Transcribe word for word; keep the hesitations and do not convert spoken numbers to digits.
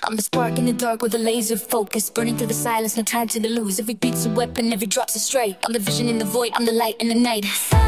I'm the spark in the dark with a laser focus, burning through the silence, no time to lose. Every beat's a weapon, every drop's a strike. I'm the vision in the void, I'm the light in the night.